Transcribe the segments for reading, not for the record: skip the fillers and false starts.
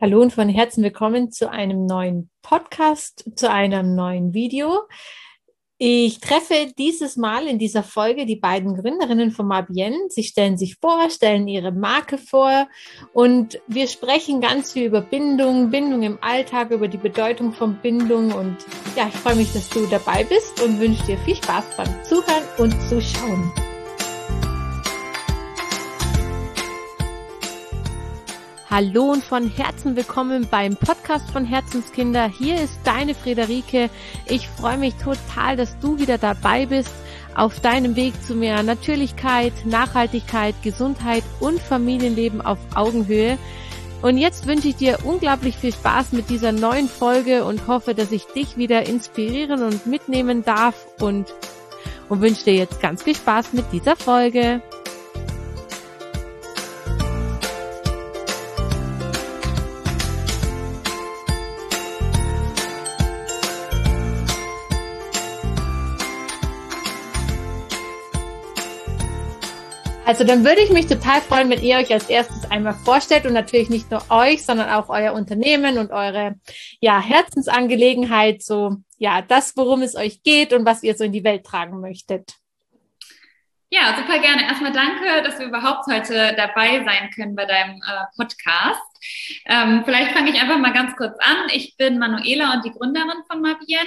Hallo und von Herzen willkommen zu einem neuen Podcast, zu einem neuen Video. Ich treffe dieses Mal in dieser Folge die beiden Gründerinnen von Mabienne. Sie stellen sich vor, stellen ihre Marke vor und wir sprechen ganz viel über Bindung, Bindung im Alltag, über die Bedeutung von Bindung und ja, ich freue mich, dass du dabei bist und wünsche dir viel Spaß beim Zuhören und Zuschauen. Hallo und von Herzen willkommen beim Podcast von Herzenskinder. Hier ist deine Friederike. Ich freue mich total, dass du wieder dabei bist auf deinem Weg zu mehr Natürlichkeit, Nachhaltigkeit, Gesundheit und Familienleben auf Augenhöhe. Und jetzt wünsche ich dir unglaublich viel Spaß mit dieser neuen Folge und hoffe, dass ich dich wieder inspirieren und mitnehmen darf und wünsche dir jetzt ganz viel Spaß mit dieser Folge. Also dann würde ich mich total freuen, wenn ihr euch als erstes einmal vorstellt und natürlich nicht nur euch, sondern auch euer Unternehmen und eure Herzensangelegenheit, so das, worum es euch geht und was ihr so in die Welt tragen möchtet. Ja, super gerne. Erstmal danke, dass wir überhaupt heute dabei sein können bei deinem Podcast. Vielleicht fange ich einfach mal ganz kurz an. Ich bin Manuela und die Gründerin von Mabienne.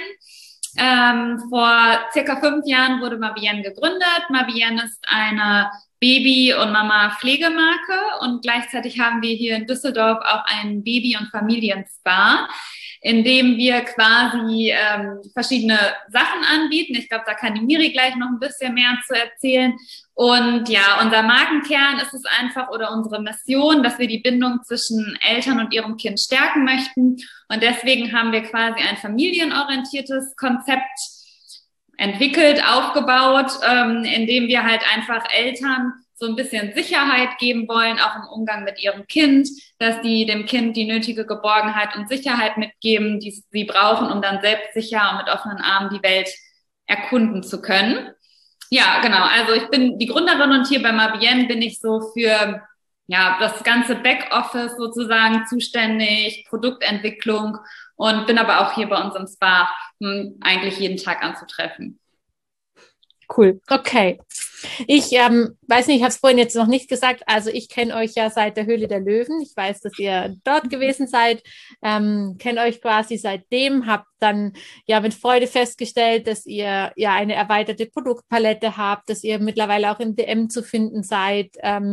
Vor circa 5 Jahren wurde Mabienne gegründet. Mabienne ist eine Baby- und Mama-Pflegemarke und gleichzeitig haben wir hier in Düsseldorf auch einen Baby- und Familienspa, in dem wir quasi verschiedene Sachen anbieten. Ich glaube, da kann die Miri gleich noch ein bisschen mehr zu erzählen. Und ja, unser Markenkern ist es einfach oder unsere Mission, dass wir die Bindung zwischen Eltern und ihrem Kind stärken möchten. Und deswegen haben wir quasi ein familienorientiertes Konzept entwickelt, aufgebaut, in dem wir halt einfach Eltern so ein bisschen Sicherheit geben wollen, auch im Umgang mit ihrem Kind, dass die dem Kind die nötige Geborgenheit und Sicherheit mitgeben, die sie brauchen, um dann selbstsicher und mit offenen Armen die Welt erkunden zu können. Ja, genau. Also ich bin die Gründerin und hier bei Mabienne bin ich so für das ganze Backoffice sozusagen zuständig, Produktentwicklung und bin aber auch hier bei uns im Spa eigentlich jeden Tag anzutreffen. Cool, okay. Ich weiß nicht, ich habe es vorhin jetzt noch nicht gesagt, also ich kenne euch ja seit der Höhle der Löwen. Ich weiß, dass ihr dort gewesen seid, kenne euch quasi seitdem, habe dann mit Freude festgestellt, dass ihr eine erweiterte Produktpalette habt, dass ihr mittlerweile auch im DM zu finden seid.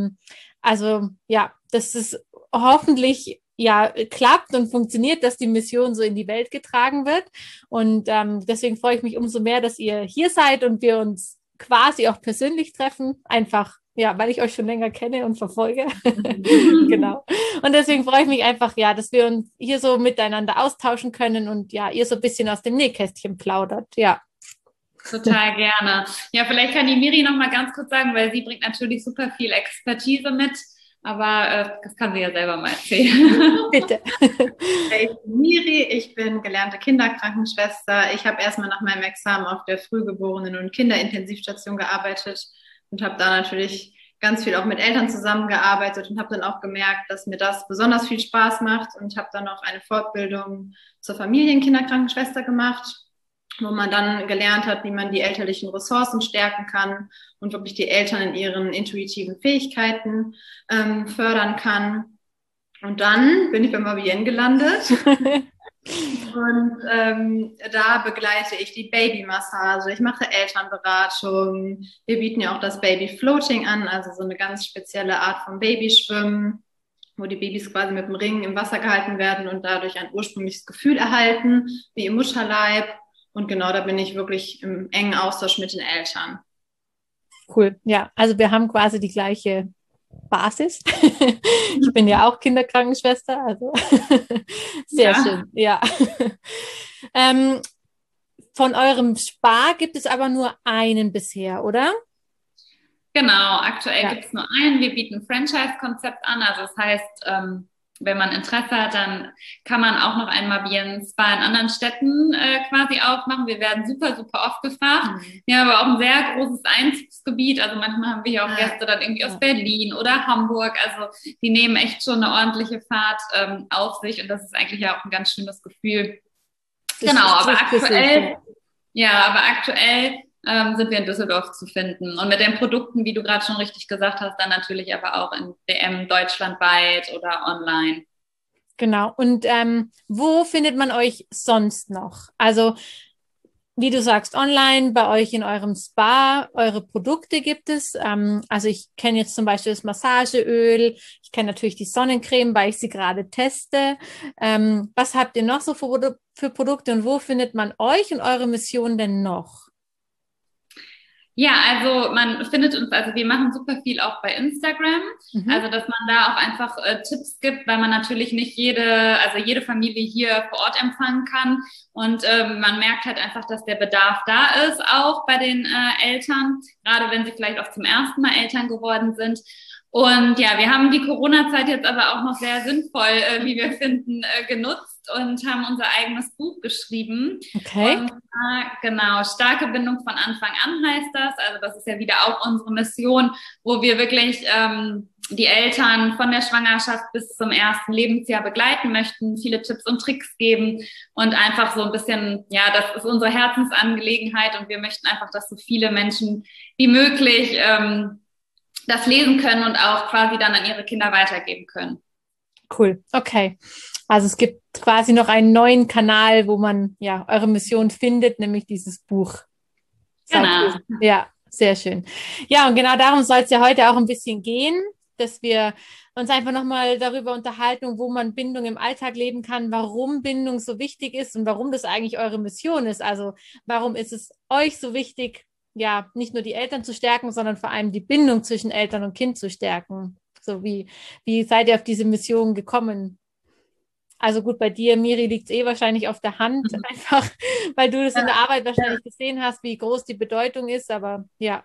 Dass es hoffentlich klappt und funktioniert, dass die Mission so in die Welt getragen wird. Und deswegen freue ich mich umso mehr, dass ihr hier seid und wir uns quasi auch persönlich treffen. Einfach, weil ich euch schon länger kenne und verfolge. Genau. Und deswegen freue ich mich einfach, dass wir uns hier so miteinander austauschen können und ihr so ein bisschen aus dem Nähkästchen plaudert. Ja. Total gerne. Ja, vielleicht kann die Miri noch mal ganz kurz sagen, weil sie bringt natürlich super viel Expertise mit. Aber das kann sie ja selber mal erzählen. Bitte. Ich bin Miri, ich bin gelernte Kinderkrankenschwester. Ich habe erstmal nach meinem Examen auf der Frühgeborenen- und Kinderintensivstation gearbeitet und habe da natürlich ganz viel auch mit Eltern zusammengearbeitet und habe dann auch gemerkt, dass mir das besonders viel Spaß macht und habe dann noch eine Fortbildung zur Familienkinderkrankenschwester gemacht, wo man dann gelernt hat, wie man die elterlichen Ressourcen stärken kann und wirklich die Eltern in ihren intuitiven Fähigkeiten fördern kann. Und dann bin ich bei Mabienne gelandet und da begleite ich die Babymassage, ich mache Elternberatung, wir bieten ja auch das Babyfloating an, also so eine ganz spezielle Art von Babyschwimmen, wo die Babys quasi mit dem Ring im Wasser gehalten werden und dadurch ein ursprüngliches Gefühl erhalten, wie im Mutterleib. Und genau, da bin ich wirklich im engen Austausch mit den Eltern. Cool, ja, also wir haben quasi die gleiche Basis. Ich bin ja auch Kinderkrankenschwester, also sehr schön, ja. Von eurem Spa gibt es aber nur einen bisher, oder? Genau, aktuell gibt es nur einen. Wir bieten ein Franchise-Konzept an, also das heißt, wenn man Interesse hat, dann kann man auch noch ein Mabien-Spa in anderen Städten quasi aufmachen. Wir werden super, super oft gefragt. Wir haben aber auch ein sehr großes Einzugsgebiet. Also manchmal haben wir hier auch Gäste dann irgendwie aus Berlin oder Hamburg. Also die nehmen echt schon eine ordentliche Fahrt auf sich. Und das ist eigentlich ja auch ein ganz schönes Gefühl. Genau, aber aktuell sind wir in Düsseldorf zu finden. Und mit den Produkten, wie du gerade schon richtig gesagt hast, dann natürlich aber auch in DM deutschlandweit oder online. Genau. Und wo findet man euch sonst noch? Also, wie du sagst, online, bei euch in eurem Spa, eure Produkte gibt es. Also ich kenne jetzt zum Beispiel das Massageöl. Ich kenne natürlich die Sonnencreme, weil ich sie gerade teste. Was habt ihr noch so für Produkte und wo findet man euch und eure Mission denn noch? Ja, also man findet uns, also wir machen super viel auch bei Instagram, also dass man da auch einfach Tipps gibt, weil man natürlich nicht jede Familie hier vor Ort empfangen kann und man merkt halt einfach, dass der Bedarf da ist, auch bei den Eltern, gerade wenn sie vielleicht auch zum ersten Mal Eltern geworden sind. Und ja, wir haben die Corona-Zeit jetzt aber auch noch sehr sinnvoll, wie wir finden, genutzt und haben unser eigenes Buch geschrieben. Okay. Und genau, starke Bindung von Anfang an heißt das. Also das ist ja wieder auch unsere Mission, wo wir wirklich die Eltern von der Schwangerschaft bis zum ersten Lebensjahr begleiten möchten, viele Tipps und Tricks geben und einfach so ein bisschen, ja, das ist unsere Herzensangelegenheit und wir möchten einfach, dass so viele Menschen wie möglich das lesen können und auch quasi dann an ihre Kinder weitergeben können. Cool, okay. Also es gibt quasi noch einen neuen Kanal, wo man ja eure Mission findet, nämlich dieses Buch. Genau. Ja, sehr schön. Ja, und genau darum soll es ja heute auch ein bisschen gehen, dass wir uns einfach nochmal darüber unterhalten, wo man Bindung im Alltag leben kann, warum Bindung so wichtig ist und warum das eigentlich eure Mission ist. Also warum ist es euch so wichtig, ja, nicht nur die Eltern zu stärken, sondern vor allem die Bindung zwischen Eltern und Kind zu stärken. So wie seid ihr auf diese Mission gekommen? Also gut, bei dir, Miri, liegt es wahrscheinlich auf der Hand, einfach, weil du das in der Arbeit wahrscheinlich gesehen hast, wie groß die Bedeutung ist, aber ja,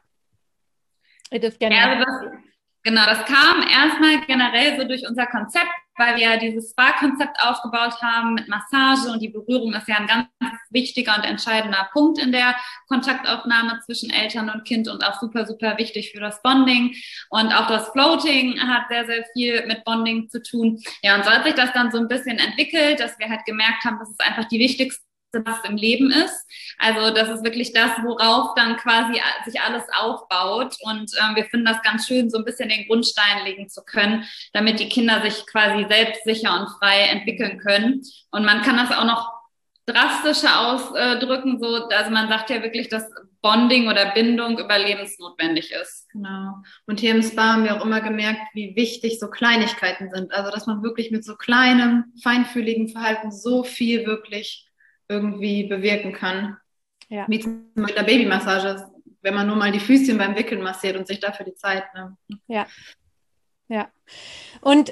ihr dürft gerne. Ja, das kam erstmal generell so durch unser Konzept, weil wir ja dieses Spa-Konzept aufgebaut haben mit Massage und die Berührung ist ja ein ganz wichtiger und entscheidender Punkt in der Kontaktaufnahme zwischen Eltern und Kind und auch super, super wichtig für das Bonding. Und auch das Floating hat sehr, sehr viel mit Bonding zu tun. Ja, und so hat sich das dann so ein bisschen entwickelt, dass wir halt gemerkt haben, dass es einfach die wichtigste was im Leben ist. Also das ist wirklich das, worauf dann quasi sich alles aufbaut und wir finden das ganz schön, so ein bisschen den Grundstein legen zu können, damit die Kinder sich quasi selbstsicher und frei entwickeln können. Und man kann das auch noch drastischer ausdrücken, so, also man sagt ja wirklich, dass Bonding oder Bindung überlebensnotwendig ist. Genau. Und hier im Spa haben wir auch immer gemerkt, wie wichtig so Kleinigkeiten sind. Also dass man wirklich mit so kleinem, feinfühligen Verhalten so viel wirklich irgendwie bewirken kann. Ja. Wie zum Beispiel in der Babymassage, wenn man nur mal die Füßchen beim Wickeln massiert und sich dafür die Zeit nimmt. Ja. Ja. Und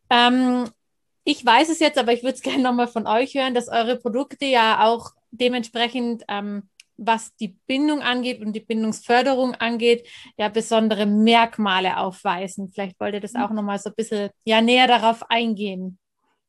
ich weiß es jetzt, aber ich würde es gerne nochmal von euch hören, dass eure Produkte ja auch dementsprechend, was die Bindung angeht und die Bindungsförderung angeht, ja besondere Merkmale aufweisen. Vielleicht wollt ihr das auch nochmal so ein bisschen näher darauf eingehen.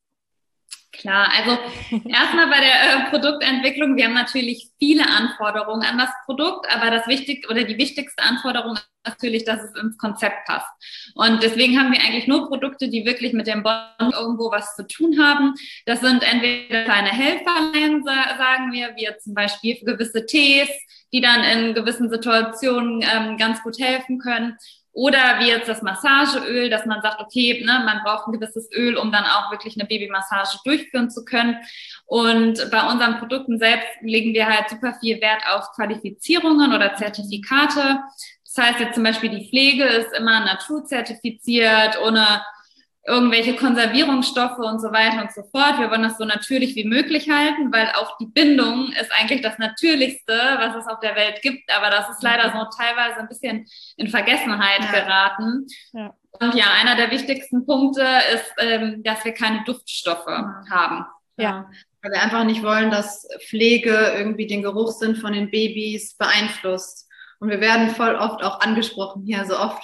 Klar, also erstmal bei der Produktentwicklung, wir haben natürlich viele Anforderungen an das Produkt, aber die wichtigste Anforderung ist natürlich, dass es ins Konzept passt. Und deswegen haben wir eigentlich nur Produkte, die wirklich mit dem Bond irgendwo was zu tun haben. Das sind entweder kleine Helferlein, sagen wir, wie zum Beispiel für gewisse Tees, die dann in gewissen Situationen ganz gut helfen können. Oder wie jetzt das Massageöl, dass man sagt, okay, ne, man braucht ein gewisses Öl, um dann auch wirklich eine Babymassage durchführen zu können. Und bei unseren Produkten selbst legen wir halt super viel Wert auf Qualifizierungen oder Zertifikate. Das heißt jetzt zum Beispiel, die Pflege ist immer naturzertifiziert, ohne irgendwelche Konservierungsstoffe und so weiter und so fort. Wir wollen das so natürlich wie möglich halten, weil auch die Bindung ist eigentlich das Natürlichste, was es auf der Welt gibt. Aber das ist leider so teilweise ein bisschen in Vergessenheit geraten. Ja. Und ja, einer der wichtigsten Punkte ist, dass wir keine Duftstoffe haben. Ja. Weil wir einfach nicht wollen, dass Pflege irgendwie den Geruchssinn von den Babys beeinflusst. Und wir werden voll oft auch angesprochen, hier so oft, bitte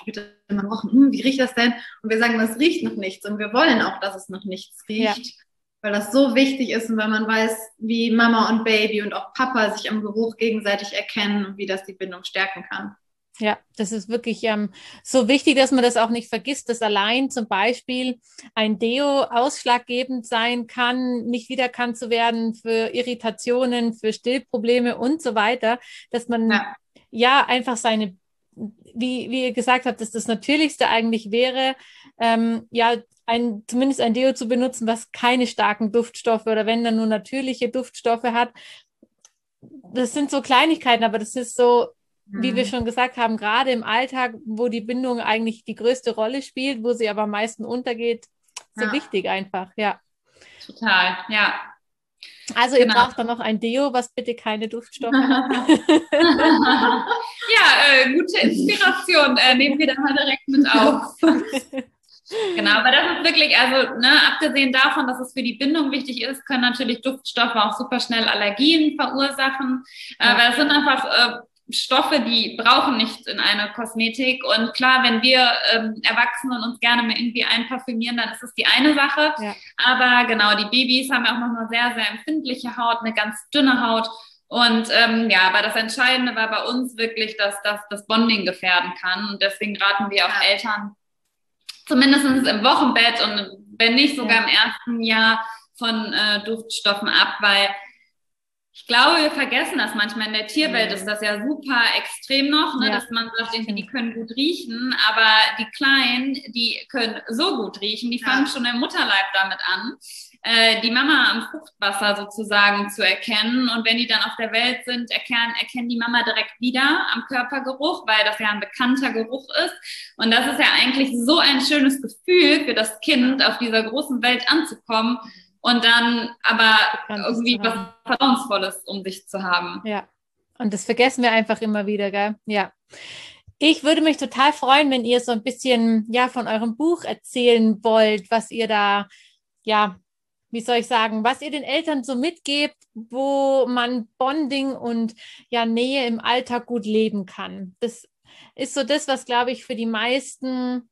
immer rochen, wie riecht das denn? Und wir sagen, das riecht noch nichts. Und wir wollen auch, dass es noch nichts riecht, weil das so wichtig ist und weil man weiß, wie Mama und Baby und auch Papa sich am Geruch gegenseitig erkennen und wie das die Bindung stärken kann. Ja, das ist wirklich so wichtig, dass man das auch nicht vergisst, dass allein zum Beispiel ein Deo ausschlaggebend sein kann, nicht wiedererkannt zu werden für Irritationen, für Stillprobleme und so weiter, dass man einfach wie ihr gesagt habt, dass das Natürlichste eigentlich wäre, zumindest ein Deo zu benutzen, was keine starken Duftstoffe oder wenn dann nur natürliche Duftstoffe hat. Das sind so Kleinigkeiten, aber das ist so, wie wir schon gesagt haben, gerade im Alltag, wo die Bindung eigentlich die größte Rolle spielt, wo sie aber am meisten untergeht, so wichtig einfach, ja. Total, ja. Also ihr braucht dann noch ein Deo, was bitte keine Duftstoffe hat. Ja, gute Inspiration, nehmen wir da mal direkt mit auf. Genau, aber das ist wirklich, also abgesehen davon, dass es für die Bindung wichtig ist, können natürlich Duftstoffe auch super schnell Allergien verursachen, weil das sind einfach Stoffe, die brauchen nicht in eine Kosmetik. Und klar, wenn wir Erwachsenen uns gerne mal irgendwie einparfümieren, dann ist es die eine Sache. Ja. Aber genau, die Babys haben ja auch noch eine sehr, sehr empfindliche Haut, eine ganz dünne Haut. Und aber das Entscheidende war bei uns wirklich, dass das Bonding gefährden kann. Und deswegen raten wir auch Eltern, zumindest im Wochenbett und wenn nicht sogar im ersten Jahr von Duftstoffen ab, weil ich glaube, wir vergessen das manchmal. In der Tierwelt ist das ja super extrem noch, dass man sagt, irgendwie, die können gut riechen, aber die Kleinen, die können so gut riechen, die fangen schon im Mutterleib damit an, die Mama am Fruchtwasser sozusagen zu erkennen. Und wenn die dann auf der Welt sind, erkennen die Mama direkt wieder am Körpergeruch, weil das ja ein bekannter Geruch ist. Und das ist ja eigentlich so ein schönes Gefühl für das Kind, auf dieser großen Welt anzukommen. Und dann aber irgendwie was Vertrauensvolles um sich zu haben. Ja, und das vergessen wir einfach immer wieder, gell? Ja. Ich würde mich total freuen, wenn ihr so ein bisschen von eurem Buch erzählen wollt, was ihr da, wie soll ich sagen, was ihr den Eltern so mitgebt, wo man Bonding und Nähe im Alltag gut leben kann. Das ist so das, was, glaube ich, für die meisten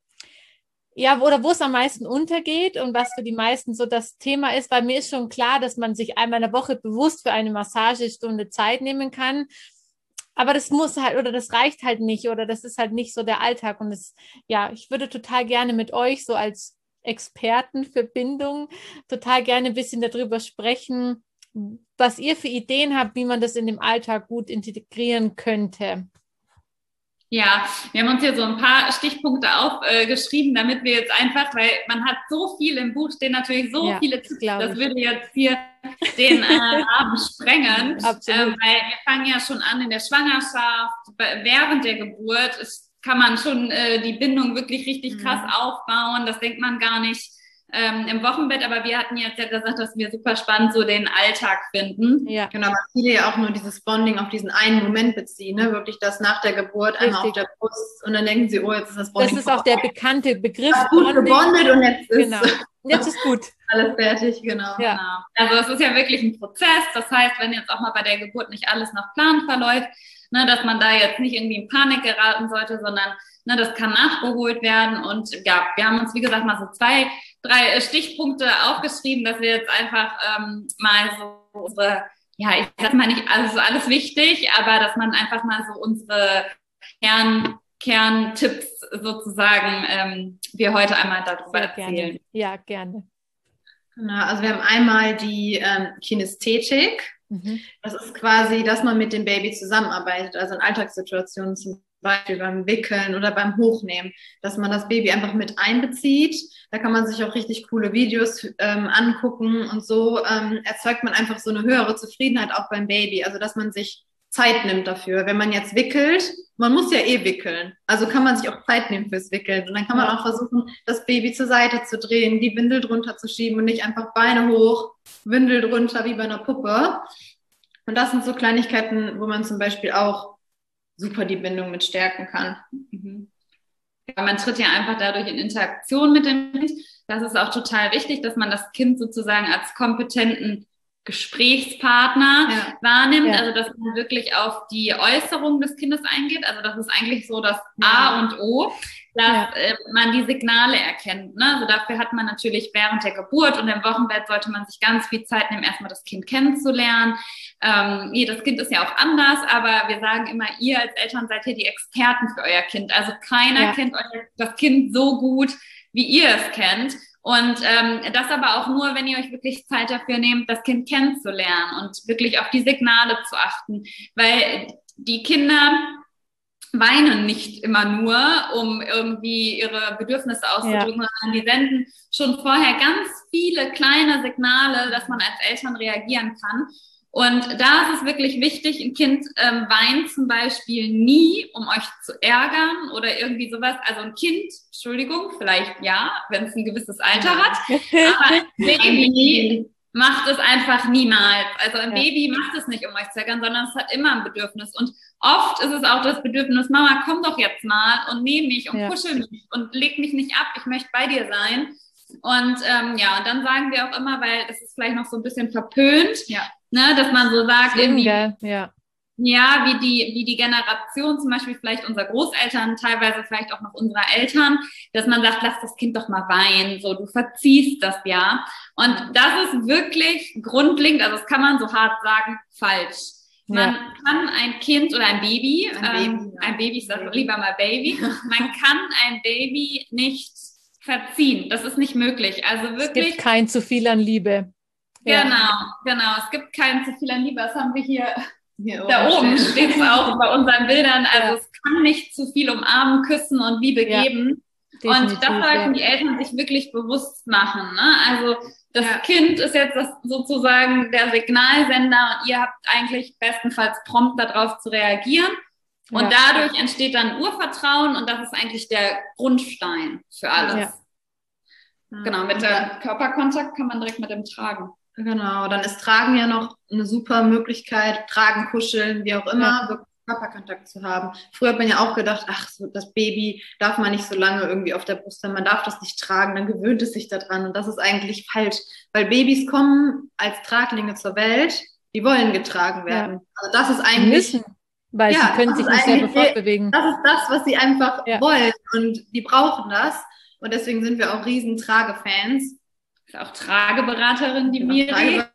oder wo es am meisten untergeht und was für die meisten so das Thema ist, weil mir ist schon klar, dass man sich einmal in der Woche bewusst für eine Massagestunde Zeit nehmen kann, aber das muss halt oder das reicht halt nicht oder das ist halt nicht so der Alltag und ich würde total gerne mit euch so als Experten für Bindung total gerne ein bisschen darüber sprechen, was ihr für Ideen habt, wie man das in dem Alltag gut integrieren könnte. Ja, wir haben uns hier so ein paar Stichpunkte aufgeschrieben, damit wir jetzt einfach, weil man hat so viel im Buch, stehen natürlich so viele Tipps, das würde jetzt hier den Rahmen sprengen, weil wir fangen ja schon an in der Schwangerschaft, während der Geburt kann man schon die Bindung wirklich richtig krass aufbauen, das denkt man gar nicht im Wochenbett, aber wir hatten jetzt ja gesagt, dass wir super spannend so den Alltag finden. Ja. Genau, weil viele ja auch nur dieses Bonding auf diesen einen Moment beziehen, ne? Wirklich das nach der Geburt einmal auf der Brust und dann denken sie, jetzt ist das Bonding. Das ist auch der bekannte Begriff. Gut gebondet und jetzt ist jetzt ist gut. Alles fertig, genau. Ja. Also es ist ja wirklich ein Prozess, das heißt, wenn jetzt auch mal bei der Geburt nicht alles nach Plan verläuft, dass man da jetzt nicht irgendwie in Panik geraten sollte, sondern das kann nachgeholt werden und wir haben uns, wie gesagt, mal so 2-3 Stichpunkte aufgeschrieben, dass wir jetzt einfach mal so unsere, ich sag mal nicht alles wichtig, aber dass man einfach mal so unsere Kerntipps sozusagen wir heute einmal darüber erzählen. Ja, gerne. Genau, also wir haben einmal die Kinästhetik. Das ist quasi, dass man mit dem Baby zusammenarbeitet, also in Alltagssituationen zum Beispiel beim Wickeln oder beim Hochnehmen, dass man das Baby einfach mit einbezieht. Da kann man sich auch richtig coole Videos angucken und so erzeugt man einfach so eine höhere Zufriedenheit auch beim Baby, also dass man sich Zeit nimmt dafür. Wenn man jetzt wickelt, man muss ja wickeln, also kann man sich auch Zeit nehmen fürs Wickeln und dann kann man auch versuchen, das Baby zur Seite zu drehen, die Windel drunter zu schieben und nicht einfach Beine hoch, Windel drunter wie bei einer Puppe. Und das sind so Kleinigkeiten, wo man zum Beispiel auch super die Bindung mit stärken kann. Man tritt ja einfach dadurch in Interaktion mit dem Kind. Das ist auch total wichtig, dass man das Kind sozusagen als kompetenten Gesprächspartner wahrnimmt, also dass man wirklich auf die Äußerung des Kindes eingeht. Also das ist eigentlich so das A und O, dass man die Signale erkennt. Ne? Also dafür hat man natürlich während der Geburt und im Wochenbett sollte man sich ganz viel Zeit nehmen, erstmal das Kind kennenzulernen. Jedes Kind ist ja auch anders, aber wir sagen immer, ihr als Eltern seid hier die Experten für euer Kind. Also keiner kennt das Kind so gut, wie ihr es kennt. Und das aber auch nur, wenn ihr euch wirklich Zeit dafür nehmt, das Kind kennenzulernen und wirklich auf die Signale zu achten. Weil die Kinder weinen nicht immer nur, um irgendwie ihre Bedürfnisse auszudrücken, sondern die senden schon vorher ganz viele kleine Signale, dass man als Eltern reagieren kann. Und da ist es wirklich wichtig, ein Kind weint zum Beispiel nie, um euch zu ärgern oder irgendwie sowas. Also ein Kind, Entschuldigung, vielleicht ja, wenn es ein gewisses Alter hat, aber ein Baby macht es einfach niemals. Also ein Baby macht es nicht, um euch zu ärgern, sondern es hat immer ein Bedürfnis. Und oft ist es auch das Bedürfnis, Mama, komm doch jetzt mal und nehm mich und kuschel mich und leg mich nicht ab, ich möchte bei dir sein. Und und dann sagen wir auch immer, weil das ist vielleicht noch so ein bisschen verpönt, ne, dass man so sagt, irgendwie, wie die Generation, zum Beispiel vielleicht unserer Großeltern, teilweise vielleicht auch noch unserer Eltern, dass man sagt, lass das Kind doch mal weinen, so, du verziehst das ja. Und das ist wirklich grundlegend, also das kann man so hart sagen, falsch. Man kann ein Kind oder ein Baby, ich sage lieber mal Baby, man kann ein Baby nicht verziehen. Das ist nicht möglich. Also wirklich. Es gibt kein zu viel an Liebe. Genau. Es gibt kein zu viel an Liebe. Das haben wir hier da oben steht es auch bei unseren Bildern. Also es kann nicht zu viel umarmen, küssen und Liebe geben. Und das sollten die Eltern sich wirklich bewusst machen. Ne? Also das Kind ist jetzt sozusagen der Signalsender und ihr habt eigentlich bestenfalls prompt darauf zu reagieren. Und dadurch entsteht dann Urvertrauen und das ist eigentlich der Grundstein für alles. Genau, mit dem Körperkontakt kann man direkt mit dem Tragen. Genau, dann ist Tragen ja noch eine super Möglichkeit, Tragen, Kuscheln, wie auch immer, wirklich Körperkontakt zu haben. Früher hat man ja auch gedacht, ach, so das Baby darf man nicht so lange irgendwie auf der Brust haben, man darf das nicht tragen, dann gewöhnt es sich daran und das ist eigentlich falsch, weil Babys kommen als Traglinge zur Welt, die wollen getragen werden. Also das ist eigentlich... Weil sie können sich nicht selber fortbewegen. Das ist das, was sie einfach wollen und die brauchen das. Und deswegen sind wir auch riesen Tragefans. Ist auch Trageberaterin, die Miri.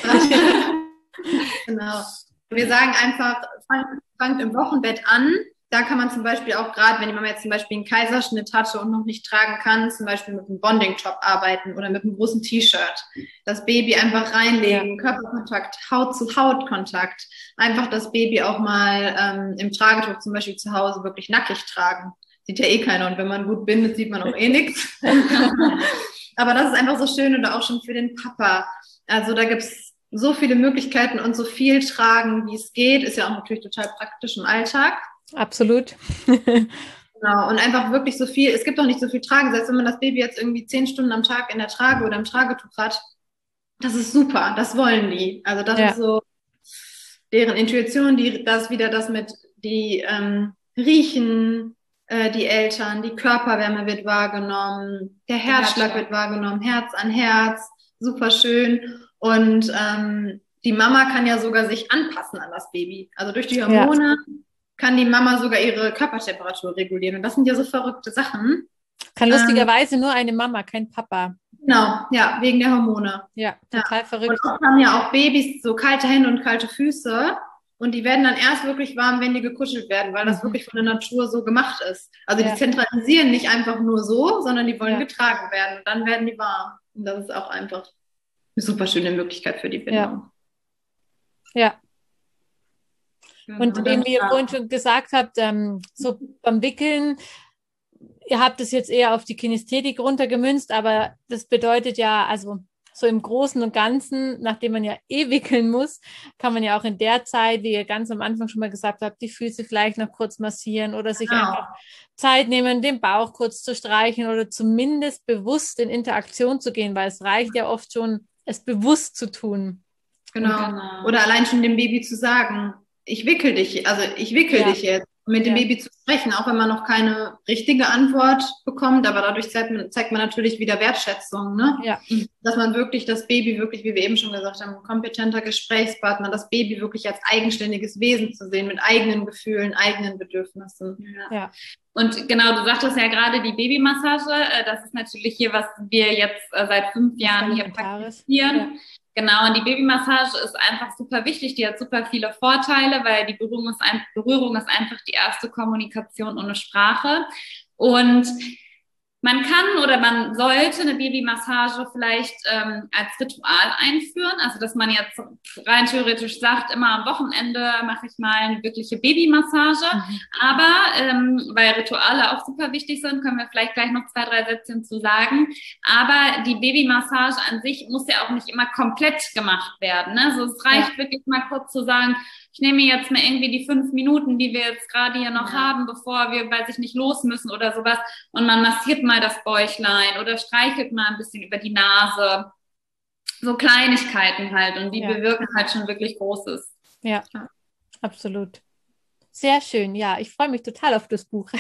Genau. Wir sagen einfach, fangt im Wochenbett an. Da kann man zum Beispiel auch gerade, wenn die Mama jetzt zum Beispiel einen Kaiserschnitt hatte und noch nicht tragen kann, zum Beispiel mit einem Bonding-Top arbeiten oder mit einem großen T-Shirt. Das Baby einfach reinlegen, Körperkontakt, Haut-zu-Haut-Kontakt. Einfach das Baby auch mal im Tragetuch zum Beispiel zu Hause wirklich nackig tragen. Sieht ja eh keiner und wenn man gut bindet, sieht man auch eh nichts. Aber das ist einfach so schön oder auch schon für den Papa. Also da gibt's so viele Möglichkeiten und so viel tragen, wie es geht. Ist ja auch natürlich total praktisch im Alltag. Absolut. Genau, und einfach wirklich so viel, es gibt auch nicht so viel Tragen, selbst wenn man das Baby jetzt irgendwie 10 Stunden am Tag in der Trage oder im Tragetuch hat, das ist super, das wollen die. Also das ist so deren Intuition, das wieder das mit, die riechen, die Eltern, die Körperwärme wird wahrgenommen, der Herzschlag wird wahrgenommen, Herz an Herz, super schön. Und die Mama kann ja sogar sich anpassen an das Baby. Also durch die Hormone kann die Mama sogar ihre Körpertemperatur regulieren. Und das sind ja so verrückte Sachen. Kann lustigerweise nur eine Mama, kein Papa. Genau, ja, wegen der Hormone. Ja, total verrückt. Und oft haben ja auch Babys so kalte Hände und kalte Füße. Und die werden dann erst wirklich warm, wenn die gekuschelt werden, weil das wirklich von der Natur so gemacht ist. Also die zentralisieren nicht einfach nur so, sondern die wollen getragen werden. Und dann werden die warm. Und das ist auch einfach eine super schöne Möglichkeit für die Bindung. Ja. Und wie ihr vorhin schon gesagt habt, so beim Wickeln, ihr habt es jetzt eher auf die Kinästhetik runtergemünzt, aber das bedeutet ja, also so im Großen und Ganzen, nachdem man ja wickeln muss, kann man ja auch in der Zeit, wie ihr ganz am Anfang schon mal gesagt habt, die Füße vielleicht noch kurz massieren oder sich einfach Zeit nehmen, den Bauch kurz zu streichen oder zumindest bewusst in Interaktion zu gehen, weil es reicht ja oft schon, es bewusst zu tun. Genau. Oder allein schon dem Baby zu sagen, ich wickel dich jetzt. Und mit dem Baby zu sprechen, auch wenn man noch keine richtige Antwort bekommt, aber dadurch zeigt man natürlich wieder Wertschätzung, ne? Ja. Dass man wirklich das Baby wirklich, wie wir eben schon gesagt haben, ein kompetenter Gesprächspartner, das Baby wirklich als eigenständiges Wesen zu sehen, mit eigenen Gefühlen, eigenen Bedürfnissen. Ja. Und genau, du sagtest ja gerade die Babymassage, das ist natürlich hier, was wir jetzt seit 5 Jahren hier praktizieren. Ja. Genau, und die Babymassage ist einfach super wichtig, die hat super viele Vorteile, weil die Berührung ist einfach die erste Kommunikation ohne Sprache. Und man kann oder man sollte eine Babymassage vielleicht als Ritual einführen, also dass man jetzt rein theoretisch sagt, immer am Wochenende mache ich mal eine wirkliche Babymassage, aber weil Rituale auch super wichtig sind, können wir vielleicht gleich noch 2, 3 Sätze zu sagen, aber die Babymassage an sich muss ja auch nicht immer komplett gemacht werden, ne? Also es reicht wirklich mal kurz zu sagen, ich nehme jetzt mal irgendwie die 5 Minuten, die wir jetzt gerade hier noch haben, bevor wir, weiß ich nicht, los müssen oder sowas. Und man massiert mal das Bäuchlein oder streichelt mal ein bisschen über die Nase. So Kleinigkeiten halt. Und die bewirken halt schon wirklich Großes. Ja, absolut. Sehr schön. Ja, ich freue mich total auf das Buch.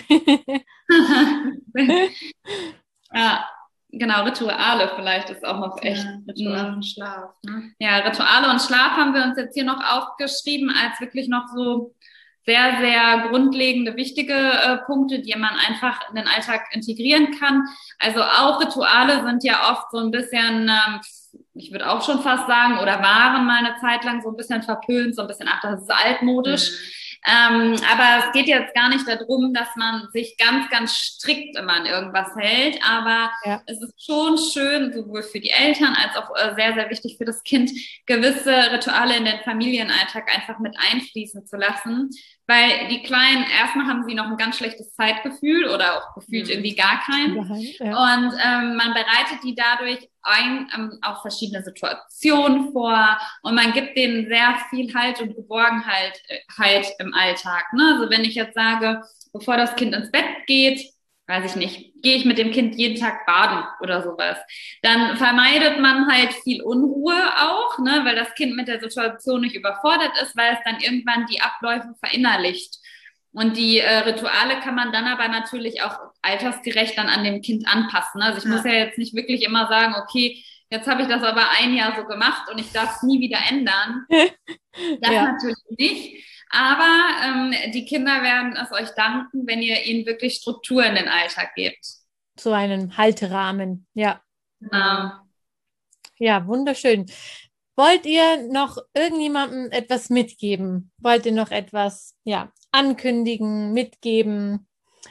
Ja. Genau, Rituale vielleicht ist auch noch echt. Rituale und Schlaf. Ne? Ja, Rituale und Schlaf haben wir uns jetzt hier noch aufgeschrieben als wirklich noch so sehr, sehr grundlegende, wichtige Punkte, die man einfach in den Alltag integrieren kann. Also auch Rituale sind ja oft so ein bisschen, ich würde auch schon fast sagen, oder waren mal eine Zeit lang so ein bisschen verpönt, so ein bisschen, ach, das ist altmodisch. Aber es geht jetzt gar nicht darum, dass man sich ganz, ganz strikt immer an irgendwas hält, aber es ist schon schön, sowohl für die Eltern als auch sehr, sehr wichtig für das Kind, gewisse Rituale in den Familienalltag einfach mit einfließen zu lassen, weil die Kleinen, erstmal haben sie noch ein ganz schlechtes Zeitgefühl oder auch gefühlt irgendwie gar keins. Und man bereitet die dadurch auf verschiedene Situationen vor und man gibt denen sehr viel Halt und Geborgenheit halt im Alltag. Ne? Also wenn ich jetzt sage, bevor das Kind ins Bett geht, weiß ich nicht, gehe ich mit dem Kind jeden Tag baden oder sowas, dann vermeidet man halt viel Unruhe auch, ne? Weil das Kind mit der Situation nicht überfordert ist, weil es dann irgendwann die Abläufe verinnerlicht. Und die Rituale kann man dann aber natürlich auch altersgerecht dann an dem Kind anpassen. Also ich muss ja jetzt nicht wirklich immer sagen, okay, jetzt habe ich das aber 1 Jahr so gemacht und ich darf es nie wieder ändern. Das natürlich nicht. Aber die Kinder werden es euch danken, wenn ihr ihnen wirklich Struktur in den Alltag gebt. So einen Halterahmen, ja. Genau. Ja, wunderschön. Wollt ihr noch irgendjemandem etwas mitgeben? Wollt ihr noch etwas, ankündigen, mitgeben?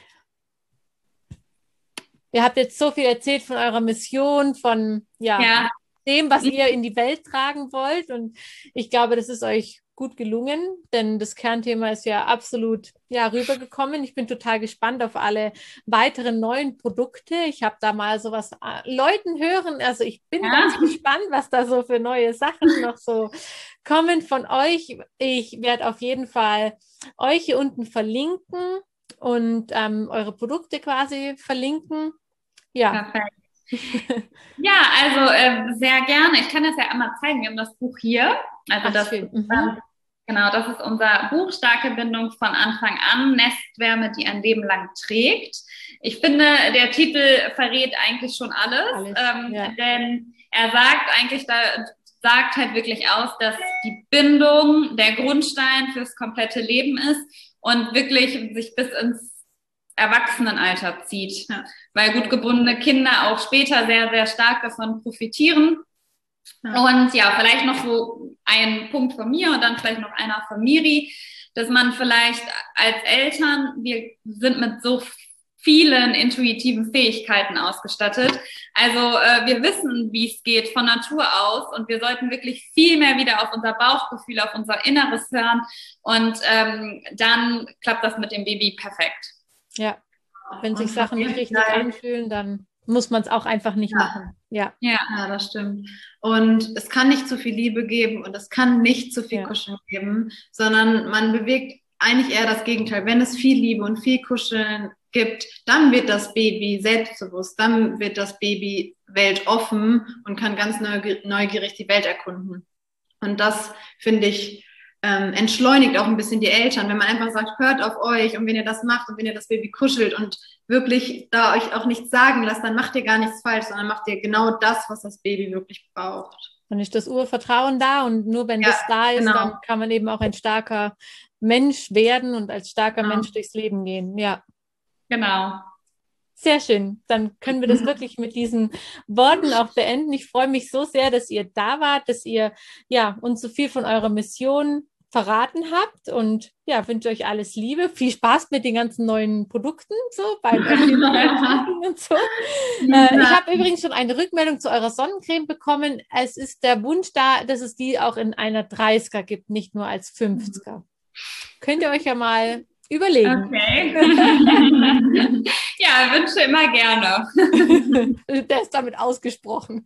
Ihr habt jetzt so viel erzählt von eurer Mission, von dem, was ihr in die Welt tragen wollt. Und ich glaube, das ist euch gut gelungen, denn das Kernthema ist ja absolut rübergekommen. Ich bin total gespannt auf alle weiteren neuen Produkte. Ich habe da mal sowas Leuten hören. Also ich bin ganz gespannt, was da so für neue Sachen noch so kommen von euch. Ich werde auf jeden Fall euch hier unten verlinken und eure Produkte quasi verlinken. Ja. Perfekt. Ja, also sehr gerne. Ich kann das ja einmal zeigen. Wir haben das Buch hier. Also das ist unser Buch, Starke Bindung von Anfang an, Nestwärme, die ein Leben lang trägt. Ich finde, der Titel verrät eigentlich schon alles. Denn er sagt halt wirklich aus, dass die Bindung der Grundstein fürs komplette Leben ist und wirklich sich bis ins Erwachsenenalter zieht, weil gut gebundene Kinder auch später sehr, sehr stark davon profitieren. Und vielleicht noch so ein Punkt von mir und dann vielleicht noch einer von Miri, dass man vielleicht als Eltern, wir sind mit so vielen intuitiven Fähigkeiten ausgestattet. Also wir wissen, wie es geht von Natur aus und wir sollten wirklich viel mehr wieder auf unser Bauchgefühl, auf unser Inneres hören und dann klappt das mit dem Baby perfekt. Ja, wenn sich Sachen nicht richtig anfühlen, dann muss man es auch einfach nicht machen. Ja, das stimmt. Und es kann nicht zu viel Liebe geben und es kann nicht zu viel Kuscheln geben, sondern man bewegt eigentlich eher das Gegenteil. Wenn es viel Liebe und viel Kuscheln gibt, dann wird das Baby selbstbewusst, dann wird das Baby weltoffen und kann ganz neugierig die Welt erkunden. Und das finde ich entschleunigt auch ein bisschen die Eltern, wenn man einfach sagt, hört auf euch und wenn ihr das macht und wenn ihr das Baby kuschelt und wirklich da euch auch nichts sagen lasst, dann macht ihr gar nichts falsch, sondern macht ihr genau das, was das Baby wirklich braucht. Dann ist das Urvertrauen da und nur wenn das da ist, genau. dann kann man eben auch ein starker Mensch werden und als starker Mensch durchs Leben gehen. Ja. Genau. Sehr schön. Dann können wir das wirklich mit diesen Worten auch beenden. Ich freue mich so sehr, dass ihr da wart, dass ihr uns so viel von eurer Mission verraten habt und wünsche euch alles Liebe. Viel Spaß mit den ganzen neuen Produkten so beim Erfinden und so. Ich habe übrigens schon eine Rückmeldung zu eurer Sonnencreme bekommen. Es ist der Wunsch da, dass es die auch in einer 30er gibt, nicht nur als 50er. Könnt ihr euch ja mal überlegen. Okay. Ja, Wünsche immer gerne. Der ist damit ausgesprochen.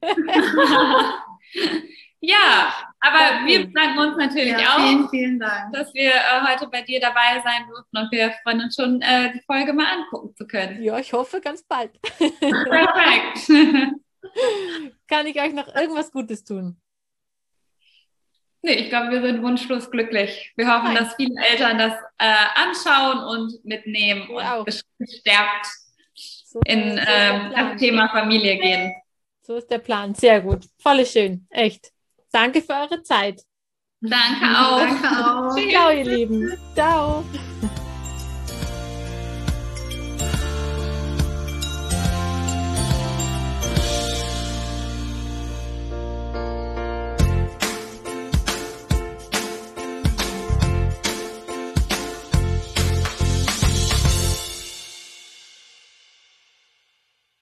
Ja, aber wir bedanken uns natürlich auch, vielen, vielen Dank, dass wir heute bei dir dabei sein durften und wir freuen uns schon, die Folge mal angucken zu können. Ja, ich hoffe ganz bald. Perfekt. Kann ich euch noch irgendwas Gutes tun? Nee, ich glaube, wir sind wunschlos glücklich. Wir hoffen, dass viele Eltern das anschauen und mitnehmen und bestärkt in das Thema Familie gehen. So ist der Plan. Sehr gut. Voll schön. Echt. Danke für eure Zeit. Danke auch. Danke auch. Ciao, ihr Lieben. Ciao.